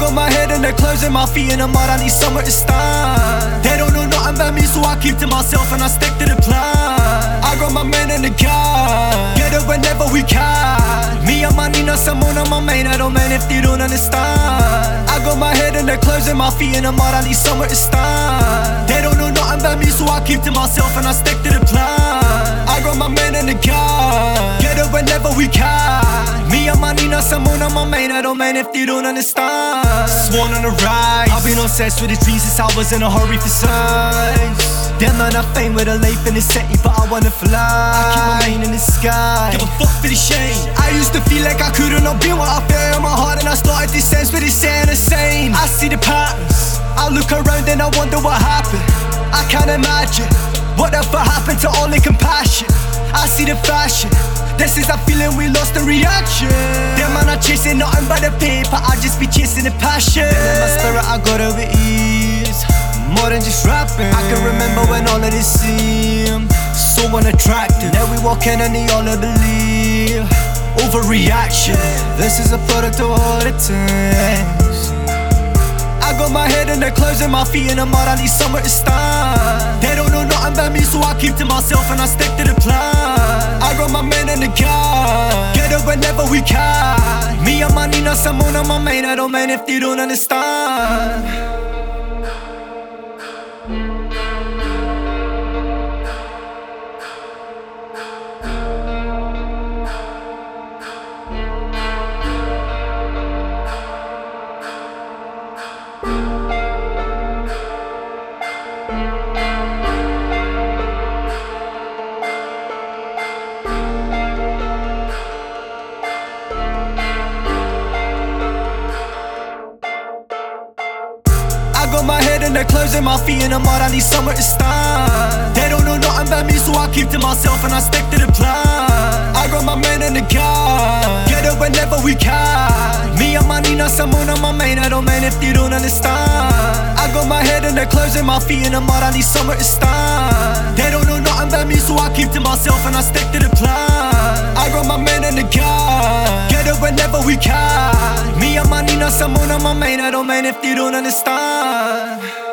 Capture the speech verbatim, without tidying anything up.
got my head in the clothes and my feet in the mud, I need somewhere to stand. They don't know nothing about me, so I keep to myself and I stick to the plan. I got my men in the car, get it whenever we can. Me and my Nina, someone on my main, I don't mind if they don't understand. I got my head in the clothes and my feet in the mud, I need somewhere to stand. They don't know nothing about me, so I keep to myself and I stick to the plan. I got my men in the car, get it whenever we can. Me and my Nina, someone on my main, I don't mind if they don't understand. Sworn on the rise, I've been obsessed with the dreams since I was in a hurry for size. Them man I fame with a life in the city, but I wanna fly. I keep my main in the sky, give a fuck for the shame. I used to feel like I couldn't not be what I feel in my heart, and I started this sense, but it's saying the same. I see the patterns, I look around and I wonder what happened. I can't imagine whatever happened to all the compassion. I see the fashion, this is a feeling we lost the reaction. Them man are chasing nothing but the paper, I just be chasing the passion. In my spirit I got it with ease, more than just rapping. I can remember when all of this seemed so unattractive. Now we walk in and they all believe overreaction. This is a product of all the times. I got my head in the clouds and my feet in the mud, I need somewhere to stand. They don't know nothing about me, so I keep to myself and I stick to the plan. I got my men in the car, get it whenever we can. Me and my Nina, someone on my main, I don't mind if they don't understand. I got my head in the clouds and my feet in the mud, I need somewhere to stand. They don't know nothing about me, so I keep to myself and I stick to the plan. I got my men in the car, get it whenever we can. Me and my Nina, someone on my main, I don't mind if they don't understand. I got my head in the clouds and my feet in the mud, I need somewhere to stand. They don't know nothing about me, so I keep to myself and I stick to the plan. I got my men in the car, get it whenever we can. Me and my Nina, someone on my main, I don't mind if they don't understand.